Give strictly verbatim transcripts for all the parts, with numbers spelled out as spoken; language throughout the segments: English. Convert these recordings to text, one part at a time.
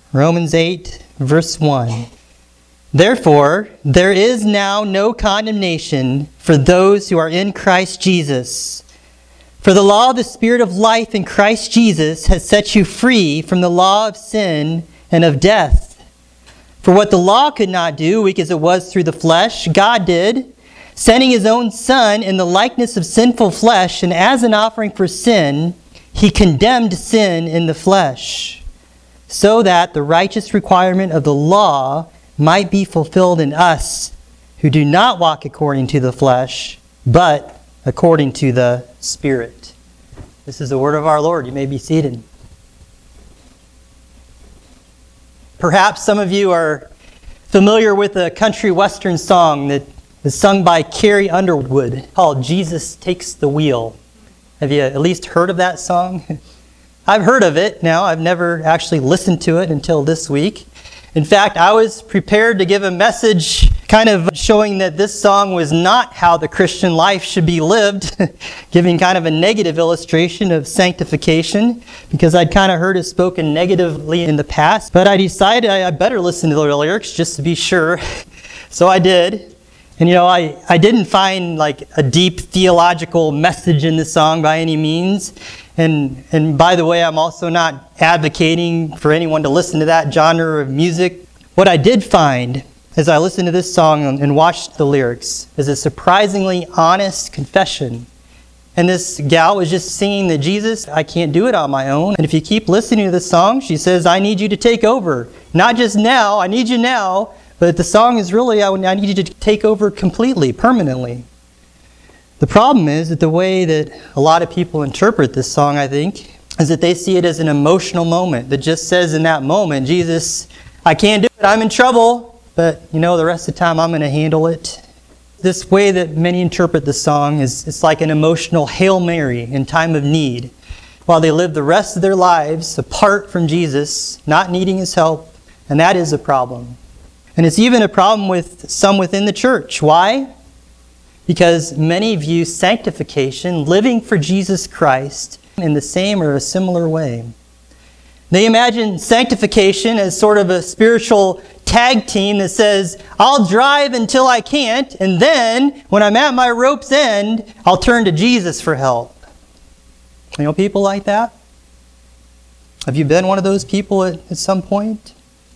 Romans eight, verse one. Therefore, there is now no condemnation for those who are in Christ Jesus. For the law of the Spirit of life in Christ Jesus has set you free from the law of sin and of death. For what the law could not do, weak as it was through the flesh, God did, sending his own Son in the likeness of sinful flesh, and as an offering for sin, he condemned sin in the flesh, so that the righteous requirement of the law might be fulfilled in us who do not walk according to the flesh, but according to the Spirit. This is the word of our Lord. You may be seated. Perhaps some of you are familiar with a country western song that is sung by Carrie Underwood called Jesus Takes the Wheel. Have you at least heard of that song? I've heard of it now. I've never actually listened to it until this week. In fact, I was prepared to give a message kind of showing that this song was not how the Christian life should be lived, giving kind of a negative illustration of sanctification, because I'd kind of heard it spoken negatively in the past. But I decided I better listen to the lyrics just to be sure. So I did. And you know, I, I didn't find like a deep theological message in this song by any means. And and by the way, I'm also not advocating for anyone to listen to that genre of music. What I did find as I listened to this song and watched the lyrics is a surprisingly honest confession. And this gal was just singing that Jesus, I can't do it on my own. And if you keep listening to this song, she says, I need you to take over. Not just now, I need you now, but the song is really, I need you to take over completely, permanently. The problem is that the way that a lot of people interpret this song, I think, is that they see it as an emotional moment that just says in that moment, Jesus, I can't do it, I'm in trouble, but you know, the rest of the time I'm going to handle it. This way that many interpret the song is it's like an emotional Hail Mary in time of need, while they live the rest of their lives apart from Jesus, not needing his help, and that is a problem. And it's even a problem with some within the church. Why? Because many view sanctification, living for Jesus Christ, in the same or a similar way. They imagine sanctification as sort of a spiritual tag team that says, I'll drive until I can't, and then when I'm at my rope's end, I'll turn to Jesus for help. You know people like that? Have you been one of those people at, at some point?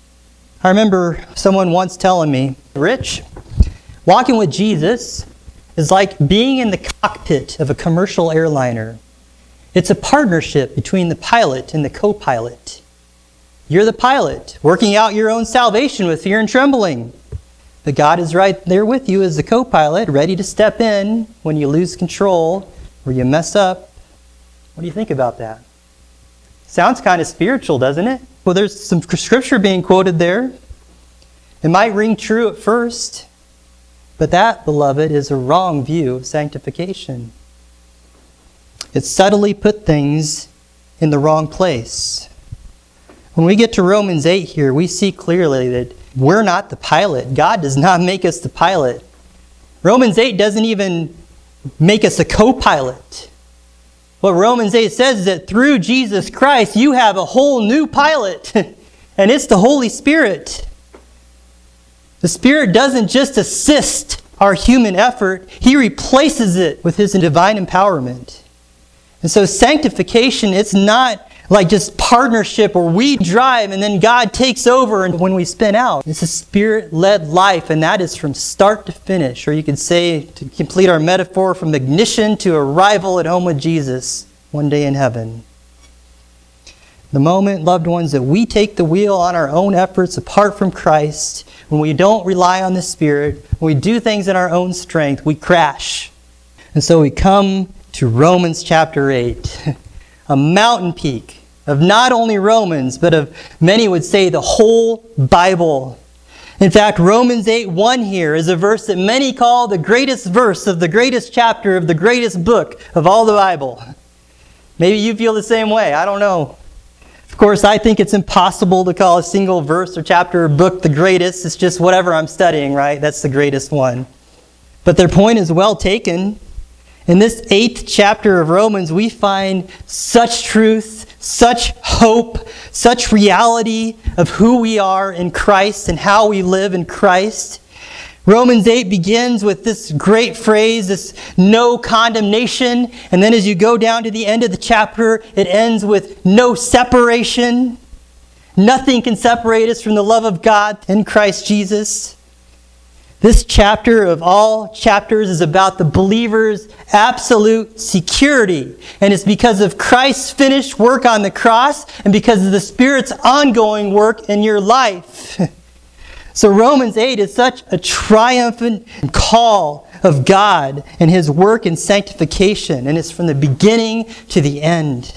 I remember someone once telling me, Rich, walking with Jesus is like being in the cockpit of a commercial airliner. It's a partnership between the pilot and the co-pilot. You're the pilot, working out your own salvation with fear and trembling. But God is right there with you as the co-pilot, ready to step in when you lose control or you mess up. What do you think about that? Sounds kind of spiritual, doesn't it? Well, there's some scripture being quoted there. It might ring true at first, but that, beloved, is a wrong view of sanctification. It subtly put things in the wrong place. When we get to Romans eight here, we see clearly that we're not the pilot. God does not make us the pilot. Romans eight doesn't even make us a co-pilot. What Romans eight says is that through Jesus Christ, you have a whole new pilot, and it's the Holy Spirit. The Spirit doesn't just assist our human effort, He replaces it with His divine empowerment. And so sanctification, it's not like just partnership where we drive and then God takes over and when we spin out. It's a Spirit-led life, and that is from start to finish. Or you could say, to complete our metaphor, from ignition to arrival at home with Jesus one day in heaven. The moment, loved ones, that we take the wheel on our own efforts apart from Christ, when we don't rely on the Spirit, when we do things in our own strength, we crash. And so we come to Romans chapter eight. A mountain peak of not only Romans, but of, many would say, the whole Bible. In fact, Romans eight one here is a verse that many call the greatest verse of the greatest chapter of the greatest book of all the Bible. Maybe you feel the same way. I don't know. Of course, I think it's impossible to call a single verse or chapter or book the greatest. It's just whatever I'm studying, right? That's the greatest one. But their point is well taken. In this eighth chapter of Romans, we find such truth, such hope, such reality of who we are in Christ and how we live in Christ. Romans eight begins with this great phrase, this no condemnation. And then as you go down to the end of the chapter, it ends with no separation. Nothing can separate us from the love of God in Christ Jesus. This chapter of all chapters is about the believer's absolute security. And it's because of Christ's finished work on the cross and because of the Spirit's ongoing work in your life. So Romans eight is such a triumphant call of God and His work in sanctification. And it's from the beginning to the end.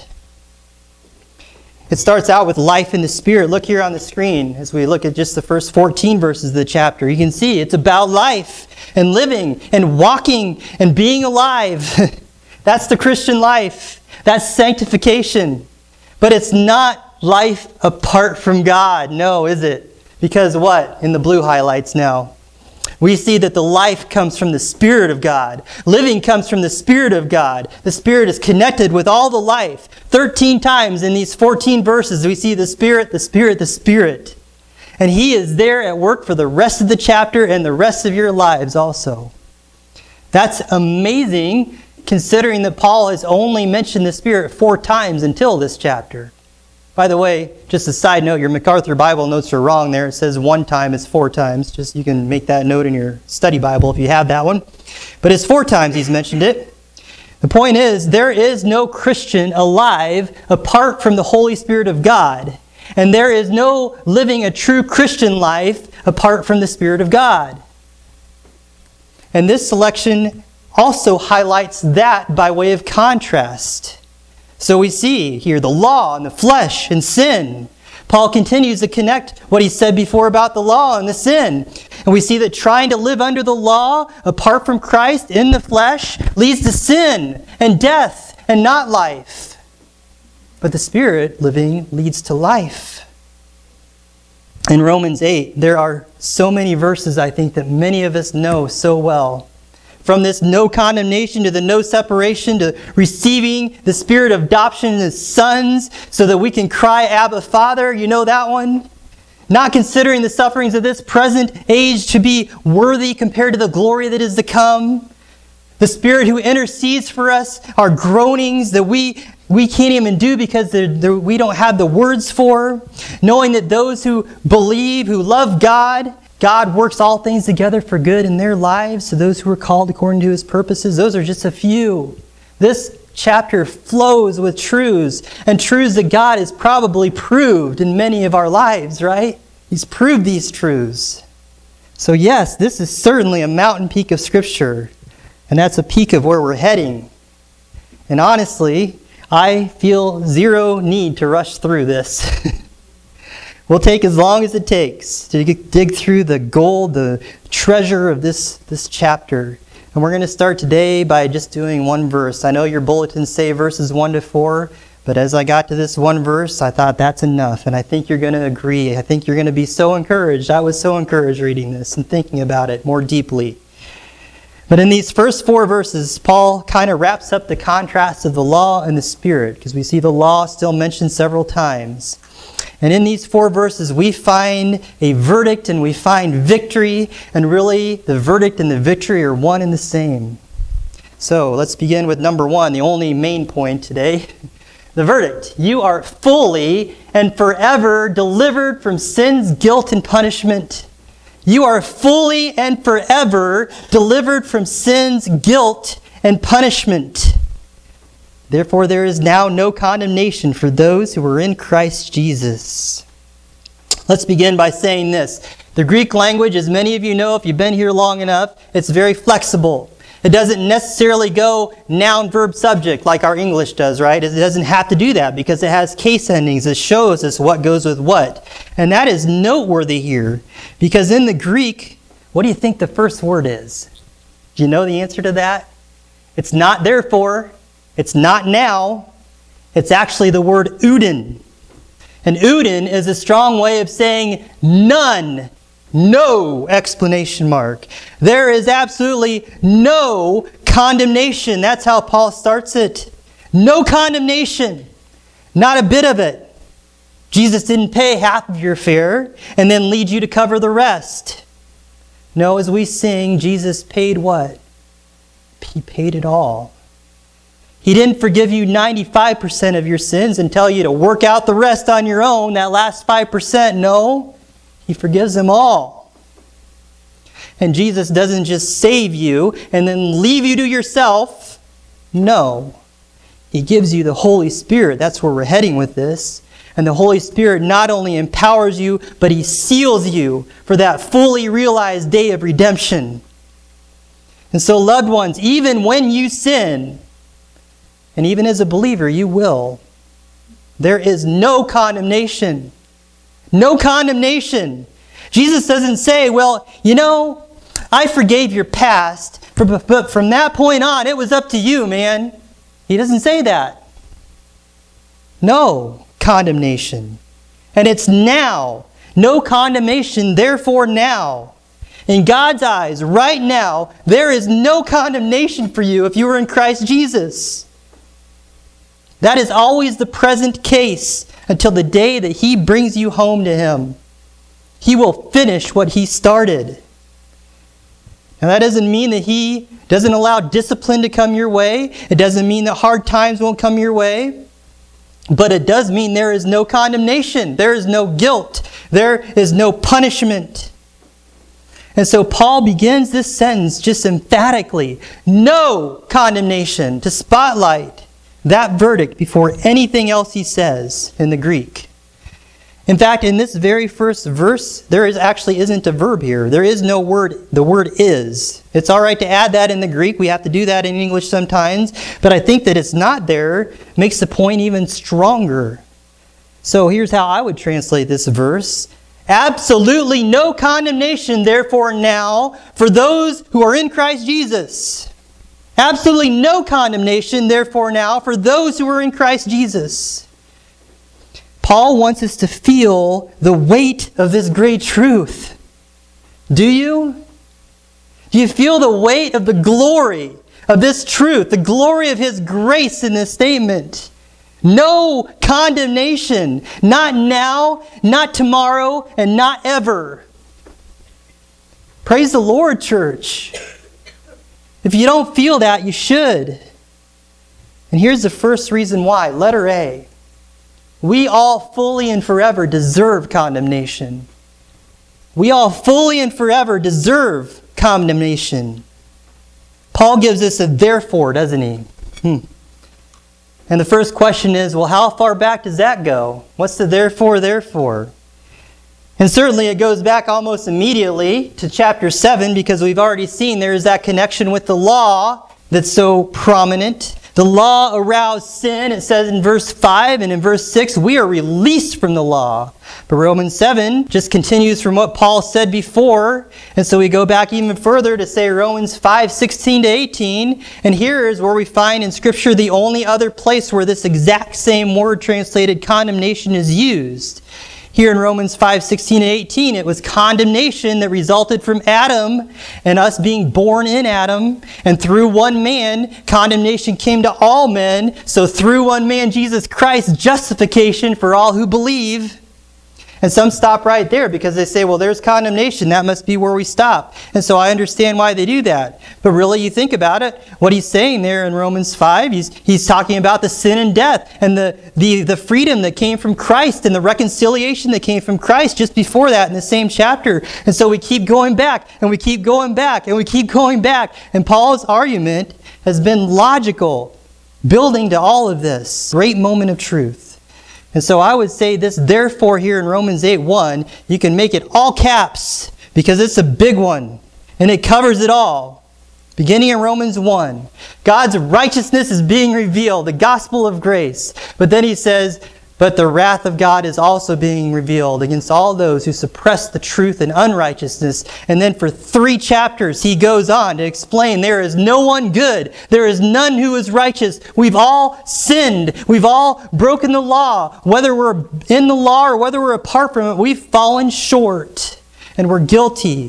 It starts out with life in the Spirit. Look here on the screen as we look at just the first fourteen verses of the chapter. You can see it's about life and living and walking and being alive. That's the Christian life. That's sanctification. But it's not life apart from God. No, is it? Because what? In the blue highlights now. We see that the life comes from the Spirit of God. Living comes from the Spirit of God. The Spirit is connected with all the life. Thirteen times in these fourteen verses we see the Spirit, the Spirit, the Spirit. And He is there at work for the rest of the chapter and the rest of your lives also. That's amazing considering that Paul has only mentioned the Spirit four times until this chapter. By the way, just a side note, your MacArthur Bible notes are wrong there. It says one time, it's four times. Just you can make that note in your study Bible if you have that one. But it's four times he's mentioned it. The point is, there is no Christian alive apart from the Holy Spirit of God. And there is no living a true Christian life apart from the Spirit of God. And this selection also highlights that by way of contrast. So we see here the law and the flesh and sin. Paul continues to connect what he said before about the law and the sin. And we see that trying to live under the law apart from Christ in the flesh leads to sin and death and not life. But the Spirit living leads to life. In Romans eight, there are so many verses I think that many of us know so well. From this no condemnation to the no separation to receiving the Spirit of adoption as sons so that we can cry, Abba, Father. You know that one? Not considering the sufferings of this present age to be worthy compared to the glory that is to come. The Spirit who intercedes for us, our groanings that we, we can't even do because they're, they're, we don't have the words for. Knowing that those who believe, who love God, God works all things together for good in their lives, to those who are called according to His purposes. Those are just a few. This chapter flows with truths, and truths that God has probably proved in many of our lives, right? He's proved these truths. So yes, this is certainly a mountain peak of Scripture, and that's a peak of where we're heading. And honestly, I feel zero need to rush through this. We'll take as long as it takes to dig through the gold, the treasure of this, this chapter. And we're going to start today by just doing one verse. I know your bulletins say verses one to four, but as I got to this one verse, I thought that's enough. And I think you're going to agree. I think you're going to be so encouraged. I was so encouraged reading this and thinking about it more deeply. But in these first four verses, Paul kind of wraps up the contrast of the law and the Spirit, because we see the law still mentioned several times. And in these four verses, we find a verdict and we find victory. And really, the verdict and the victory are one and the same. So let's begin with number one, the only main point today. The verdict. You are fully and forever delivered from sin's guilt and punishment. You are fully and forever delivered from sin's guilt and punishment. Therefore, there is now no condemnation for those who are in Christ Jesus. Let's begin by saying this. The Greek language, as many of you know, if you've been here long enough, it's very flexible. It doesn't necessarily go noun, verb, subject like our English does, right? It doesn't have to do that because it has case endings. It shows us what goes with what. And that is noteworthy here because in the Greek, what do you think the first word is? Do you know the answer to that? It's not therefore. It's not now. It's actually the word uden. And uden is a strong way of saying none. No! Explanation mark. There is absolutely no condemnation. That's how Paul starts it. No condemnation. Not a bit of it. Jesus didn't pay half of your fare and then lead you to cover the rest. No, as we sing, Jesus paid what? He paid it all. He didn't forgive you ninety-five percent of your sins and tell you to work out the rest on your own, that last five percent. No, He forgives them all. And Jesus doesn't just save you and then leave you to yourself. No, He gives you the Holy Spirit. That's where we're heading with this. And the Holy Spirit not only empowers you, but He seals you for that fully realized day of redemption. And so, loved ones, even when you sin, and even as a believer, you will, there is no condemnation. No condemnation. Jesus doesn't say, well, you know, I forgave your past, but from that point on, it was up to you, man. He doesn't say that. No condemnation. And it's now. No condemnation, therefore now. In God's eyes, right now, there is no condemnation for you if you are in Christ Jesus. That is always the present case until the day that He brings you home to Him. He will finish what He started. Now that doesn't mean that He doesn't allow discipline to come your way. It doesn't mean that hard times won't come your way. But it does mean there is no condemnation. There is no guilt. There is no punishment. And so Paul begins this sentence just emphatically. No condemnation, to spotlight that verdict before anything else he says in the Greek. In fact, in this very first verse, there is actually isn't a verb here. There is no word. The word is. It's all right to add that in the Greek. We have to do that in English sometimes. But I think that it's not there makes the point even stronger. So here's how I would translate this verse. Absolutely no condemnation, therefore, now for those who are in Christ Jesus. Absolutely no condemnation, therefore, now for those who are in Christ Jesus. Paul wants us to feel the weight of this great truth. Do you? Do you feel the weight of the glory of this truth, the glory of His grace in this statement? No condemnation, not now, not tomorrow, and not ever. Praise the Lord, church. If you don't feel that, you should. And here's the first reason why. Letter A. We all fully and forever deserve condemnation. We all fully and forever deserve condemnation. Paul gives us a therefore, doesn't he? Hmm. And the first question is, well, how far back does that go? What's the therefore, therefore? And certainly it goes back almost immediately to chapter seven, because we've already seen there is that connection with the law that's so prominent. The law aroused sin, it says in verse five, and in verse six, we are released from the law. But Romans seven just continues from what Paul said before. And so we go back even further to say Romans five, sixteen to eighteen. And here is where we find in Scripture the only other place where this exact same word translated condemnation is used. Here in Romans five, sixteen and eighteen, it was condemnation that resulted from Adam and us being born in Adam. And through one man, condemnation came to all men. So through one man, Jesus Christ, justification for all who believe. And some stop right there because they say, well, there's condemnation. That must be where we stop. And so I understand why they do that. But really, you think about it, what he's saying there in Romans five, he's, he's talking about the sin and death and the, the, the freedom that came from Christ and the reconciliation that came from Christ just before that in the same chapter. And so we keep going back and we keep going back and we keep going back. And Paul's argument has been logical, building to all of this great moment of truth. And so I would say this, therefore, here in Romans eight one, you can make it all caps because it's a big one and it covers it all. Beginning in Romans one, God's righteousness is being revealed, the gospel of grace. But then he says, but the wrath of God is also being revealed against all those who suppress the truth in unrighteousness. And then for three chapters, he goes on to explain there is no one good. There is none who is righteous. We've all sinned. We've all broken the law. Whether we're in the law or whether we're apart from it, we've fallen short. And we're guilty.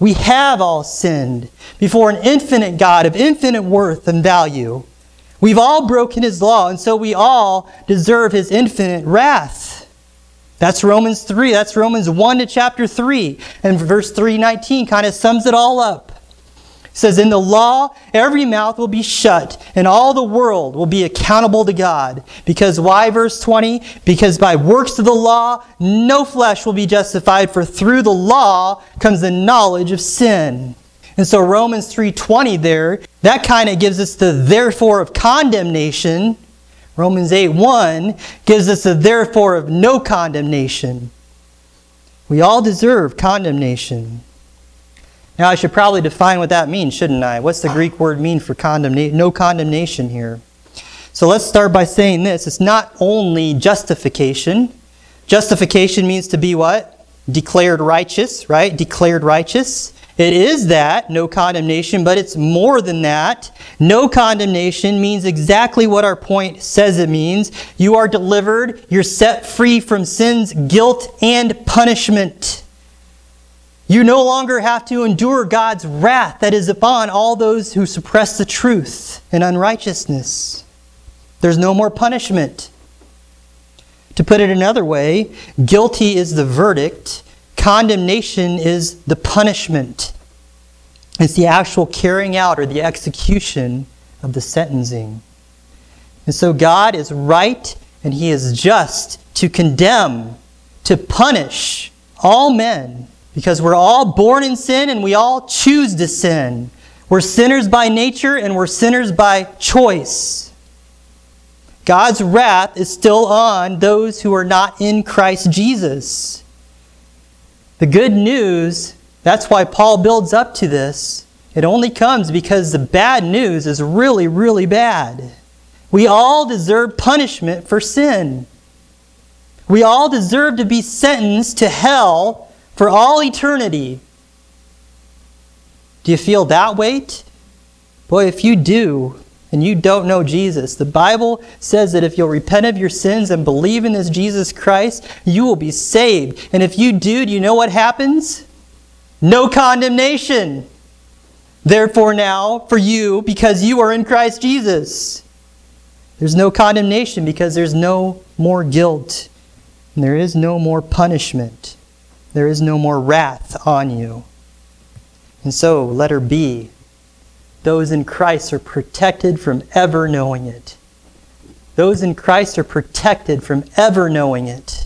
We have all sinned before an infinite God of infinite worth and value. We've all broken his law, and so we all deserve his infinite wrath. That's Romans three. That's Romans one to chapter three. And verse three nineteen kind of sums it all up. It says, in the law, every mouth will be shut, and all the world will be accountable to God. Because why, verse twenty? Because by works of the law, no flesh will be justified, for through the law comes the knowledge of sin. And so Romans three twenty there, that kind of gives us the therefore of condemnation. Romans eight one gives us the therefore of no condemnation. We all deserve condemnation. Now, I should probably define what that means, shouldn't I? What's the Greek word mean for condemnation? No condemnation here. So let's start by saying this. It's not only justification. Justification means to be what? Declared righteous, right? Declared righteous. It is that, no condemnation, but it's more than that. No condemnation means exactly what our point says it means. You are delivered. You're set free from sin's guilt and punishment. You no longer have to endure God's wrath that is upon all those who suppress the truth and unrighteousness. There's no more punishment. To put it another way, guilty is the verdict. Condemnation is the punishment. It's the actual carrying out or the execution of the sentencing. And so God is right and he is just to condemn, to punish all men. Because we're all born in sin and we all choose to sin. We're sinners by nature and we're sinners by choice. God's wrath is still on those who are not in Christ Jesus. The good news, that's why Paul builds up to this. It only comes because the bad news is really, really bad. We all deserve punishment for sin. We all deserve to be sentenced to hell for all eternity. Do you feel that weight? Boy, if you do, and you don't know Jesus, the Bible says that if you'll repent of your sins and believe in this Jesus Christ, you will be saved. And if you do, do you know what happens? No condemnation. Therefore now, for you, because you are in Christ Jesus. There's no condemnation because there's no more guilt. And there is no more punishment. There is no more wrath on you. And so, letter B, those in Christ are protected from ever knowing it. Those in Christ are protected from ever knowing it.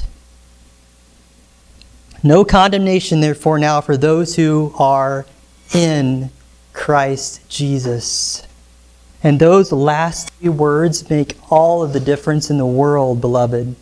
No condemnation, therefore, now for those who are in Christ Jesus. And those last three words make all of the difference in the world, beloved.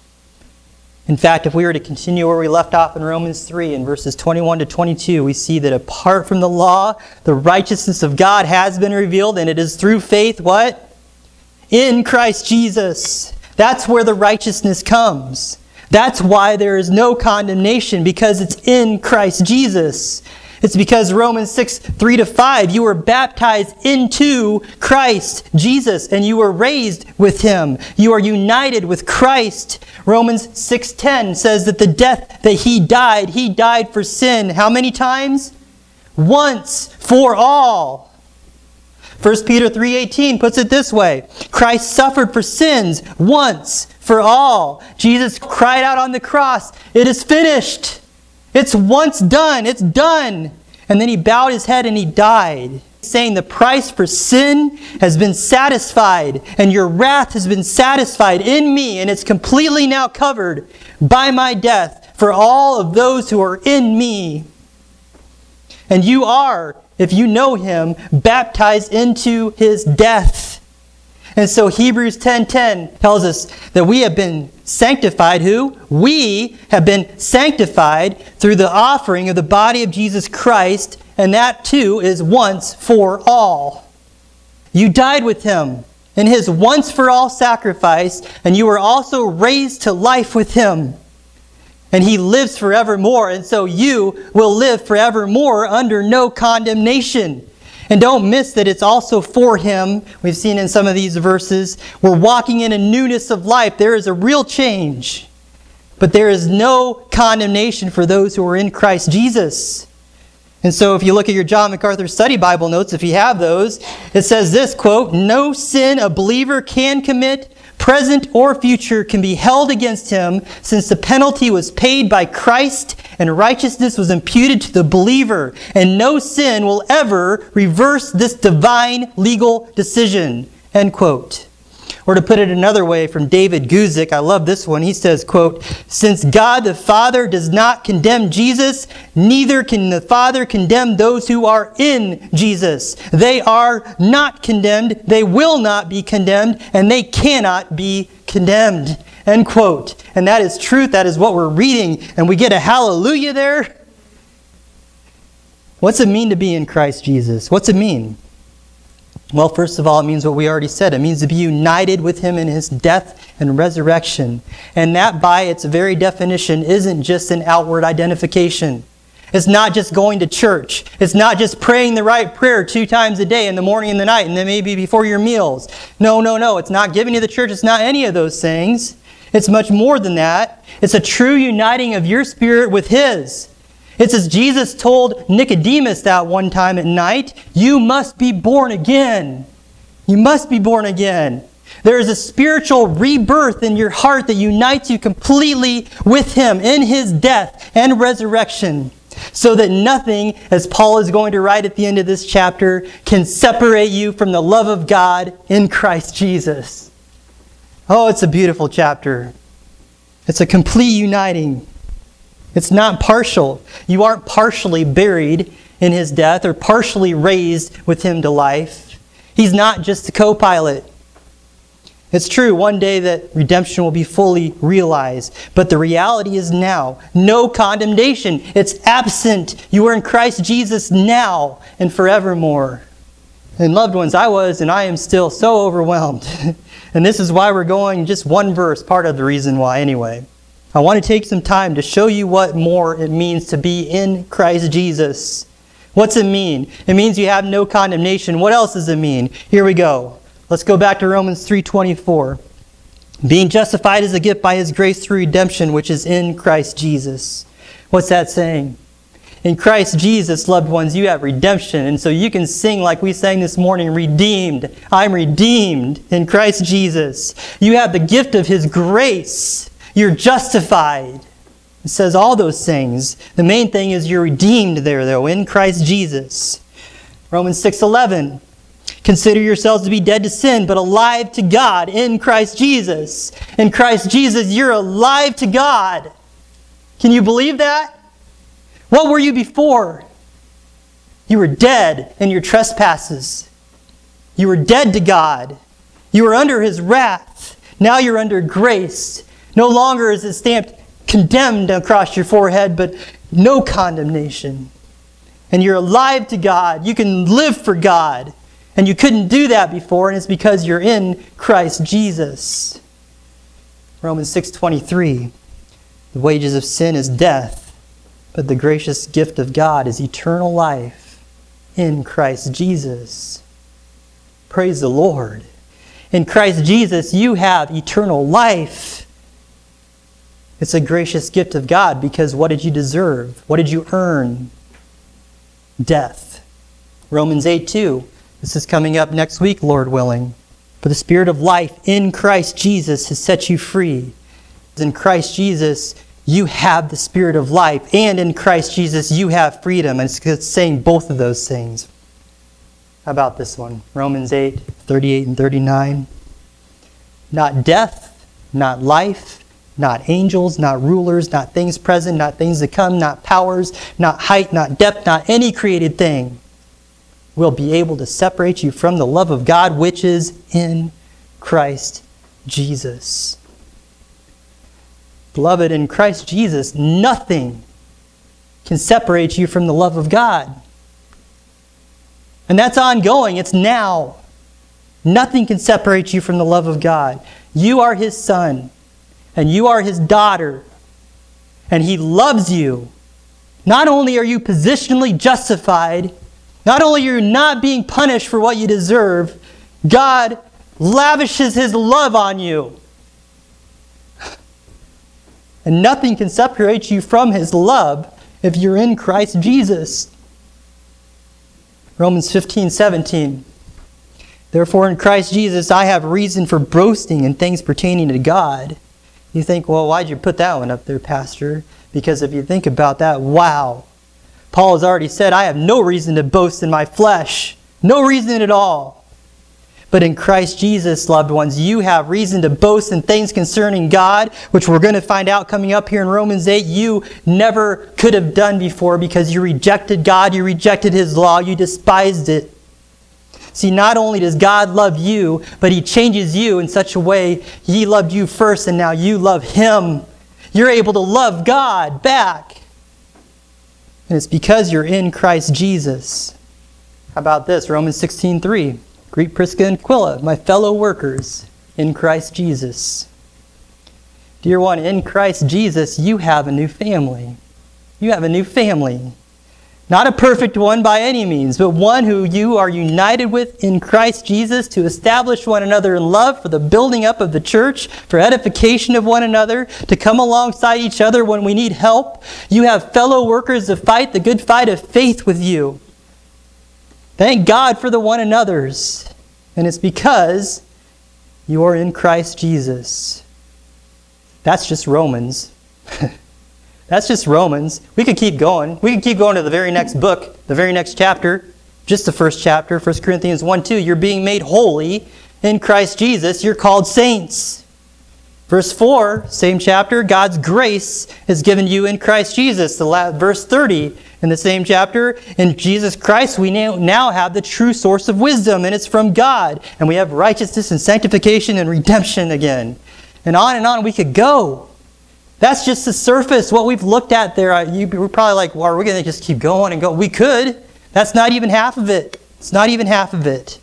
In fact, if we were to continue where we left off in Romans three, in verses twenty-one to twenty-two, we see that apart from the law, the righteousness of God has been revealed, and it is through faith, what? In Christ Jesus. That's where the righteousness comes. That's why there is no condemnation, because it's in Christ Jesus. It's because Romans six, three to five, you were baptized into Christ Jesus, and you were raised with him. You are united with Christ. Romans six ten says that the death that he died, he died for sin. How many times? Once for all. First Peter three eighteen puts it this way. Christ suffered for sins once for all. Jesus cried out on the cross, "It is finished." It's once done. It's done. And then he bowed his head and he died, saying the price for sin has been satisfied and your wrath has been satisfied in me, and it's completely now covered by my death for all of those who are in me. And you are, if you know him, baptized into his death. And so Hebrews ten ten tells us that we have been sanctified. Who? We have been sanctified through the offering of the body of Jesus Christ, and that too is once for all. You died with him in his once for all sacrifice, and you were also raised to life with him. And he lives forevermore, and so you will live forevermore under no condemnation. And don't miss that it's also for him. We've seen in some of these verses, we're walking in a newness of life. There is a real change. But there is no condemnation for those who are in Christ Jesus. And so if you look at your John MacArthur Study Bible notes, if you have those, it says this, quote, "No sin a believer can commit, present or future, can be held against him, since the penalty was paid by Christ and righteousness was imputed to the believer, and no sin will ever reverse this divine legal decision," end quote. Or to put it another way, from David Guzik, I love this one. He says, quote, "Since God the Father does not condemn Jesus, neither can the Father condemn those who are in Jesus. They are not condemned, they will not be condemned, and they cannot be condemned," end quote. And that is truth. That is what we're reading. And we get a hallelujah there. What's it mean to be in Christ Jesus? What's it mean? Well, first of all, it means what we already said. It means to be united with Him in His death and resurrection. And that, by its very definition, isn't just an outward identification. It's not just going to church. It's not just praying the right prayer two times a day, in the morning and the night, and then maybe before your meals. No, no, no. It's not giving to the church. It's not any of those things. It's much more than that. It's a true uniting of your spirit with His. It's as Jesus told Nicodemus that one time at night, "You must be born again. You must be born again." There is a spiritual rebirth in your heart that unites you completely with Him in His death and resurrection, so that nothing, as Paul is going to write at the end of this chapter, can separate you from the love of God in Christ Jesus. Oh, it's a beautiful chapter. It's a complete uniting. It's not partial. You aren't partially buried in His death or partially raised with Him to life. He's not just a co-pilot. It's true, one day that redemption will be fully realized. But the reality is now. No condemnation. It's absent. You are in Christ Jesus now and forevermore. And loved ones, I was and I am still so overwhelmed. And this is why we're going just one verse, part of the reason why anyway. I want to take some time to show you what more it means to be in Christ Jesus. What's it mean? It means you have no condemnation. What else does it mean? Here we go. Let's go back to Romans three twenty-four. Being justified is a gift by His grace through redemption, which is in Christ Jesus. What's that saying? In Christ Jesus, loved ones, you have redemption. And so you can sing like we sang this morning, redeemed. I'm redeemed in Christ Jesus. You have the gift of His grace. You're justified. It says all those things. The main thing is you're redeemed there, though, in Christ Jesus. Romans six eleven. Consider yourselves to be dead to sin, but alive to God in Christ Jesus. In Christ Jesus, you're alive to God. Can you believe that? What were you before? You were dead in your trespasses. You were dead to God. You were under His wrath. Now you're under grace. No longer is it stamped condemned across your forehead, but no condemnation. And you're alive to God. You can live for God. And you couldn't do that before, and it's because you're in Christ Jesus. Romans six twenty-three. The wages of sin is death, but the gracious gift of God is eternal life in Christ Jesus. Praise the Lord. In Christ Jesus, you have eternal life. It's a gracious gift of God because what did you deserve? What did you earn? Death. Romans eight two. This is coming up next week, Lord willing. For the Spirit of life in Christ Jesus has set you free. In Christ Jesus, you have the Spirit of life. And in Christ Jesus, you have freedom. And it's saying both of those things. How about this one? Romans eight thirty-eight and thirty-nine. Not death, not life, not angels, not rulers, not things present, not things to come, not powers, not height, not depth, not any created thing will be able to separate you from the love of God which is in Christ Jesus. Beloved, in Christ Jesus, nothing can separate you from the love of God. And that's ongoing. It's now. Nothing can separate you from the love of God. You are His son. And you are His daughter. And He loves you. Not only are you positionally justified, not only are you not being punished for what you deserve, God lavishes His love on you. And nothing can separate you from His love if you're in Christ Jesus. Romans fifteen seventeen. Therefore in Christ Jesus I have reason for boasting in things pertaining to God. You think, well, why'd you put that one up there, Pastor? Because if you think about that, wow. Paul has already said, I have no reason to boast in my flesh. No reason at all. But in Christ Jesus, loved ones, you have reason to boast in things concerning God, which we're going to find out coming up here in Romans eight, you never could have done before because you rejected God, you rejected His law, you despised it. See, not only does God love you, but He changes you in such a way, He loved you first and now you love Him. You're able to love God back. And it's because you're in Christ Jesus. How about this? Romans sixteen three. Greet Prisca and Aquila, my fellow workers in Christ Jesus. Dear one, in Christ Jesus, you have a new family. You have a new family. Not a perfect one by any means, but one who you are united with in Christ Jesus to establish one another in love for the building up of the church, for edification of one another, to come alongside each other when we need help. You have fellow workers to fight the good fight of faith with you. Thank God for the one another's. And it's because you are in Christ Jesus. That's just Romans. That's just Romans. We could keep going. We could keep going to the very next book, the very next chapter, just the first chapter, First Corinthians one two. You're being made holy in Christ Jesus. You're called saints. Verse four, same chapter, God's grace is given you in Christ Jesus. The last, verse thirty, in the same chapter, in Jesus Christ we now have the true source of wisdom, and it's from God. And we have righteousness and sanctification and redemption again. And on and on we could go. That's just the surface, what we've looked at there. You were probably like, well, are we going to just keep going and go? We could. That's not even half of it. It's not even half of it.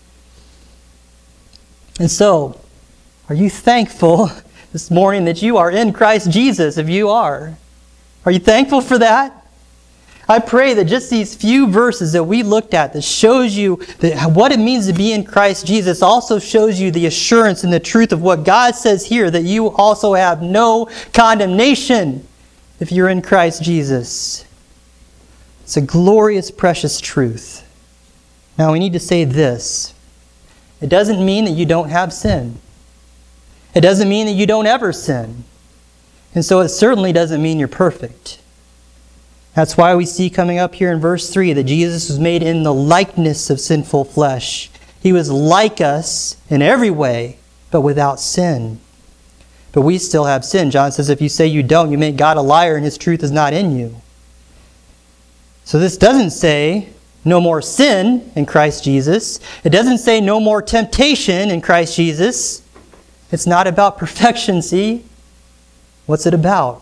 And so, are you thankful this morning that you are in Christ Jesus, if you are? Are you thankful for that? I pray that just these few verses that we looked at that shows you that what it means to be in Christ Jesus also shows you the assurance and the truth of what God says here, that you also have no condemnation if you're in Christ Jesus. It's a glorious, precious truth. Now we need to say this. It doesn't mean that you don't have sin. It doesn't mean that you don't ever sin. And so it certainly doesn't mean you're perfect. That's why we see coming up here in verse three that Jesus was made in the likeness of sinful flesh. He was like us in every way, but without sin. But we still have sin. John says, if you say you don't, you make God a liar and His truth is not in you. So this doesn't say no more sin in Christ Jesus. It doesn't say no more temptation in Christ Jesus. It's not about perfection, see? What's it about?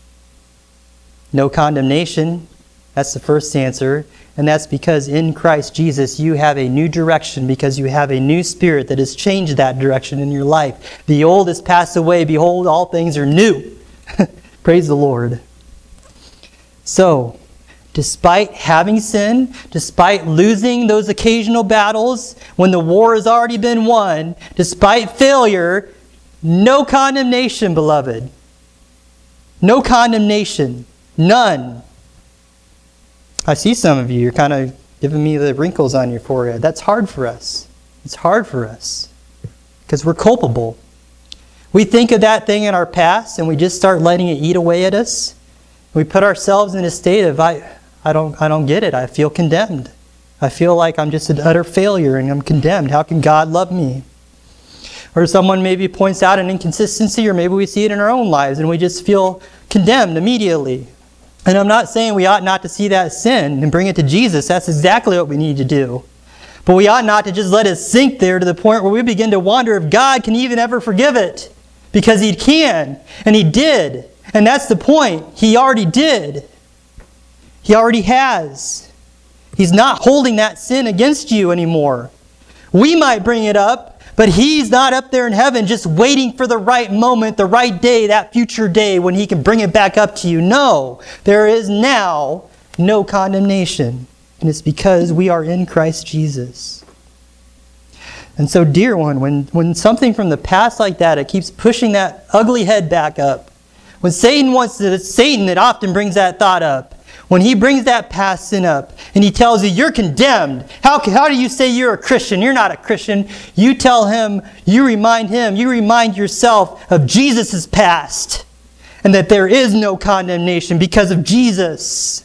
No condemnation. That's the first answer. And that's because in Christ Jesus you have a new direction, because you have a new spirit that has changed that direction in your life. The old has passed away. Behold, all things are new. Praise the Lord. So, despite having sin, despite losing those occasional battles, when the war has already been won, despite failure, no condemnation, beloved. No condemnation. None. I see some of you, you're kind of giving me the wrinkles on your forehead. That's hard for us. It's hard for us because we're culpable. We think of that thing in our past and we just start letting it eat away at us. We put ourselves in a state of, I, I don't, I don't get it. I feel condemned. I feel like I'm just an utter failure and I'm condemned. How can God love me? Or someone maybe points out an inconsistency, or maybe we see it in our own lives and we just feel condemned immediately. And I'm not saying we ought not to see that sin and bring it to Jesus. That's exactly what we need to do. But we ought not to just let it sink there to the point where we begin to wonder if God can even ever forgive it. Because He can. And He did. And that's the point. He already did. He already has. He's not holding that sin against you anymore. We might bring it up, but He's not up there in heaven just waiting for the right moment, the right day, that future day when He can bring it back up to you. No, there is now no condemnation. And it's because we are in Christ Jesus. And so, dear one, when, when something from the past like that, it keeps pushing that ugly head back up. When Satan wants to, it's Satan that often brings that thought up. When he brings that past sin up and he tells you, you're condemned. How, how do you say you're a Christian? You're not a Christian. You tell him, you remind him, you remind yourself of Jesus' past and that there is no condemnation because of Jesus.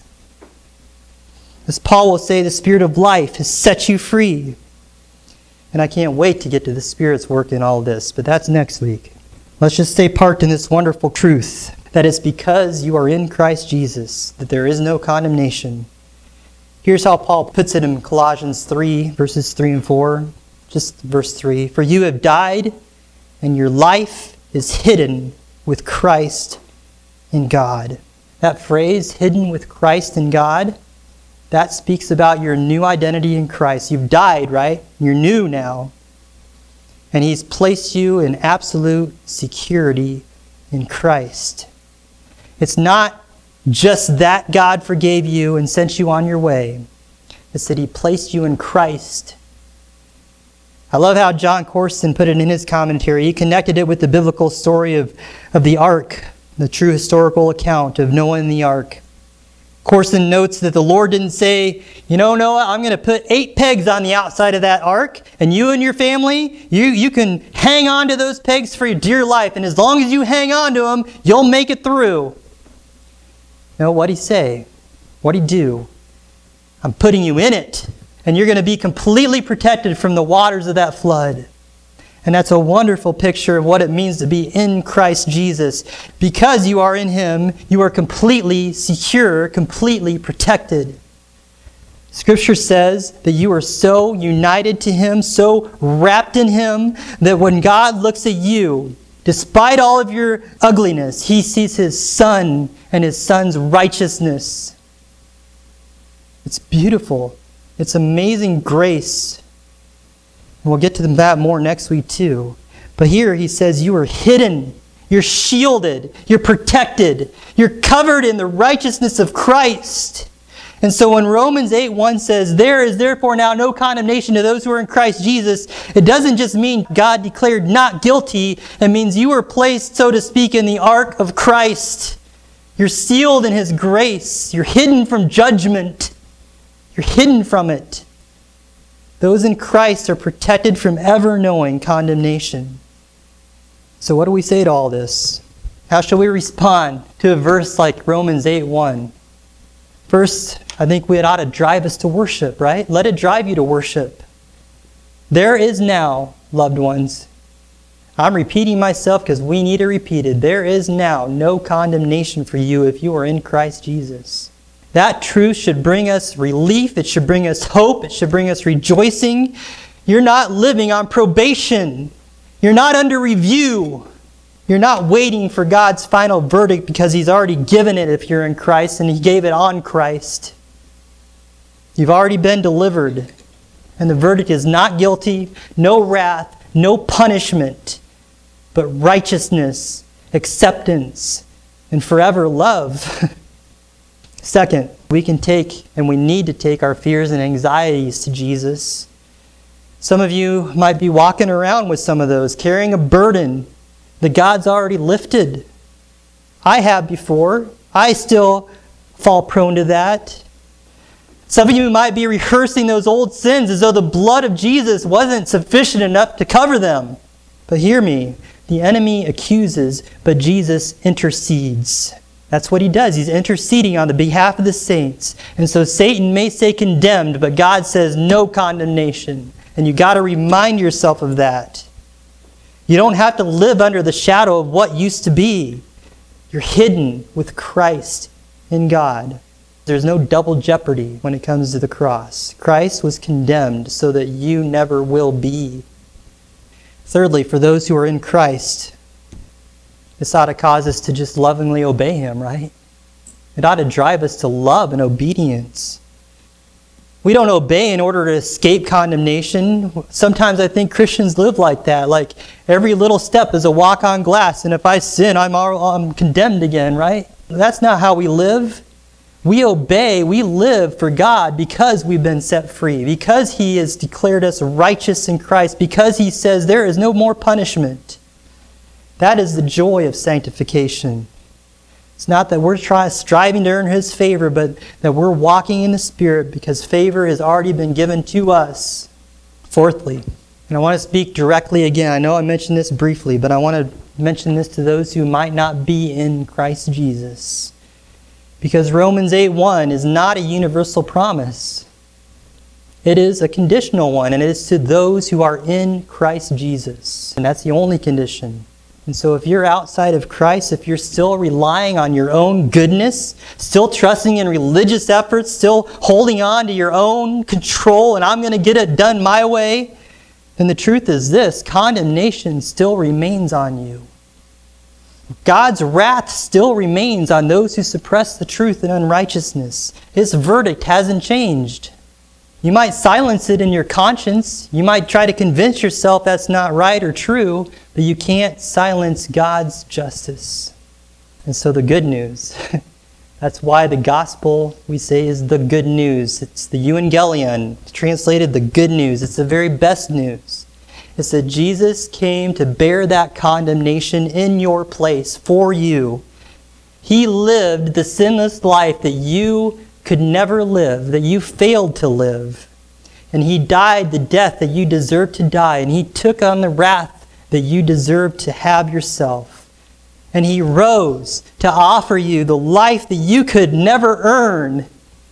As Paul will say, the Spirit of life has set you free. And I can't wait to get to the Spirit's work in all this, but that's next week. Let's just stay parked in this wonderful truth that it's because you are in Christ Jesus that there is no condemnation. Here's how Paul puts it in Colossians three, verses three and four. Just verse three. For you have died, and your life is hidden with Christ in God. That phrase, hidden with Christ in God, that speaks about your new identity in Christ. You've died, right? You're new now. And he's placed you in absolute security in Christ. It's not just that God forgave you and sent you on your way. It's that he placed you in Christ. I love how John Corson put it in his commentary. He connected it with the biblical story of, of the ark, the true historical account of Noah and the ark. Corson notes that the Lord didn't say, you know, Noah, I'm going to put eight pegs on the outside of that ark, and you and your family, you, you can hang on to those pegs for your dear life, and as long as you hang on to them, you'll make it through. No, what'd he say? What'd he do? I'm putting you in it, and you're going to be completely protected from the waters of that flood. And that's a wonderful picture of what it means to be in Christ Jesus. Because you are in him, you are completely secure, completely protected. Scripture says that you are so united to him, so wrapped in him, that when God looks at you, despite all of your ugliness, he sees his Son and his Son's righteousness. It's beautiful. It's amazing grace. And we'll get to that more next week too. But here he says you are hidden. You're shielded. You're protected. You're covered in the righteousness of Christ. And so when Romans eight one says, there is therefore now no condemnation to those who are in Christ Jesus, it doesn't just mean God declared not guilty. It means you were placed, so to speak, in the ark of Christ. You're sealed in his grace. You're hidden from judgment. You're hidden from it. Those in Christ are protected from ever knowing condemnation. So what do we say to all this? How shall we respond to a verse like Romans eight one? First, I think it ought to drive us to worship, right? Let it drive you to worship. There is now, loved ones, I'm repeating myself because we need it repeated. There is now no condemnation for you if you are in Christ Jesus. That truth should bring us relief. It should bring us hope. It should bring us rejoicing. You're not living on probation. You're not under review. You're not waiting for God's final verdict because he's already given it if you're in Christ, and he gave it on Christ. You've already been delivered. And the verdict is not guilty, no wrath, no punishment, but righteousness, acceptance, and forever love. Second, we can take and we need to take our fears and anxieties to Jesus. Some of you might be walking around with some of those, carrying a burden that God's already lifted. I have before. I still fall prone to that. Some of you might be rehearsing those old sins as though the blood of Jesus wasn't sufficient enough to cover them. But hear me, the enemy accuses, but Jesus intercedes. That's what he does. He's interceding on the behalf of the saints. And so Satan may say condemned, but God says no condemnation. And you got to remind yourself of that. You don't have to live under the shadow of what used to be. You're hidden with Christ in God. There's no double jeopardy when it comes to the cross. Christ was condemned so that you never will be. Thirdly, for those who are in Christ, this ought to cause us to just lovingly obey him, right? It ought to drive us to love and obedience. We don't obey in order to escape condemnation. Sometimes I think Christians live like that. Like every little step is a walk on glass, and if I sin, I'm, I'm condemned again, right? That's not how we live. We obey, we live for God because we've been set free, because he has declared us righteous in Christ, because he says there is no more punishment. That is the joy of sanctification. It's not that we're trying, striving to earn His favor, but that we're walking in the Spirit because favor has already been given to us. Fourthly, and I want to speak directly again. I know I mentioned this briefly, but I want to mention this to those who might not be in Christ Jesus. Because Romans eight one is not a universal promise. It is a conditional one, and it is to those who are in Christ Jesus. And that's the only condition. And so if you're outside of Christ, if you're still relying on your own goodness, still trusting in religious efforts, still holding on to your own control, and I'm going to get it done my way, then the truth is this: condemnation still remains on you. God's wrath still remains on those who suppress the truth in unrighteousness. His verdict hasn't changed. You might silence it in your conscience. You might try to convince yourself that's not right or true, but you can't silence God's justice. And so the good news, that's why the gospel, we say, is the good news. It's the euangelion, translated the good news. It's the very best news. It's that Jesus came to bear that condemnation in your place for you. He lived the sinless life that you could never live, that you failed to live. And He died the death that you deserved to die. And He took on the wrath that you deserved to have yourself. And He rose to offer you the life that you could never earn.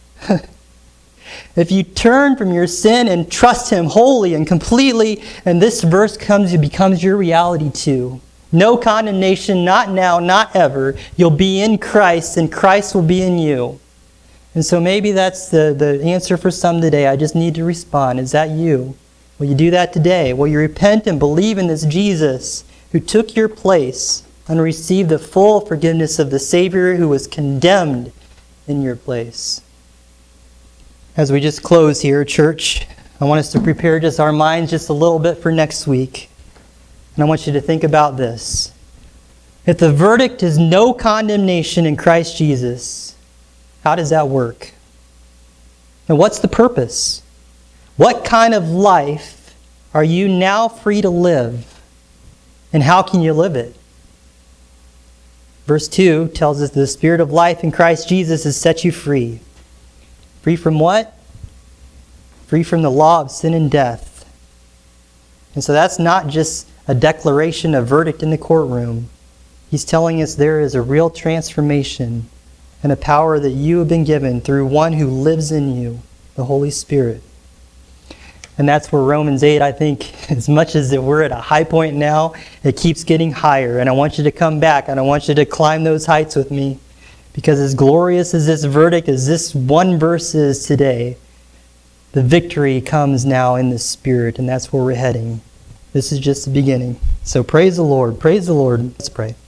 If you turn from your sin and trust Him wholly and completely, and this verse comes, it becomes your reality too. No condemnation, not now, not ever. You'll be in Christ, and Christ will be in you. And so maybe that's the, the answer for some today. I just need to respond. Is that you? Will you do that today? Will you repent and believe in this Jesus who took your place and received the full forgiveness of the Savior who was condemned in your place? As we just close here, church, I want us to prepare just our minds just a little bit for next week. And I want you to think about this. If the verdict is no condemnation in Christ Jesus, how does that work? And what's the purpose? What kind of life are you now free to live? And how can you live it? Verse two tells us the Spirit of life in Christ Jesus has set you free. Free from what? Free from the law of sin and death. And so that's not just a declaration, a verdict in the courtroom. He's telling us there is a real transformation and a power that you have been given through one who lives in you, the Holy Spirit. And that's where Romans eight, I think, as much as that we're at a high point now, it keeps getting higher. And I want you to come back, and I want you to climb those heights with me. Because as glorious as this verdict, as this one verse is today, the victory comes now in the Spirit, and that's where we're heading. This is just the beginning. So praise the Lord. Praise the Lord. Let's pray.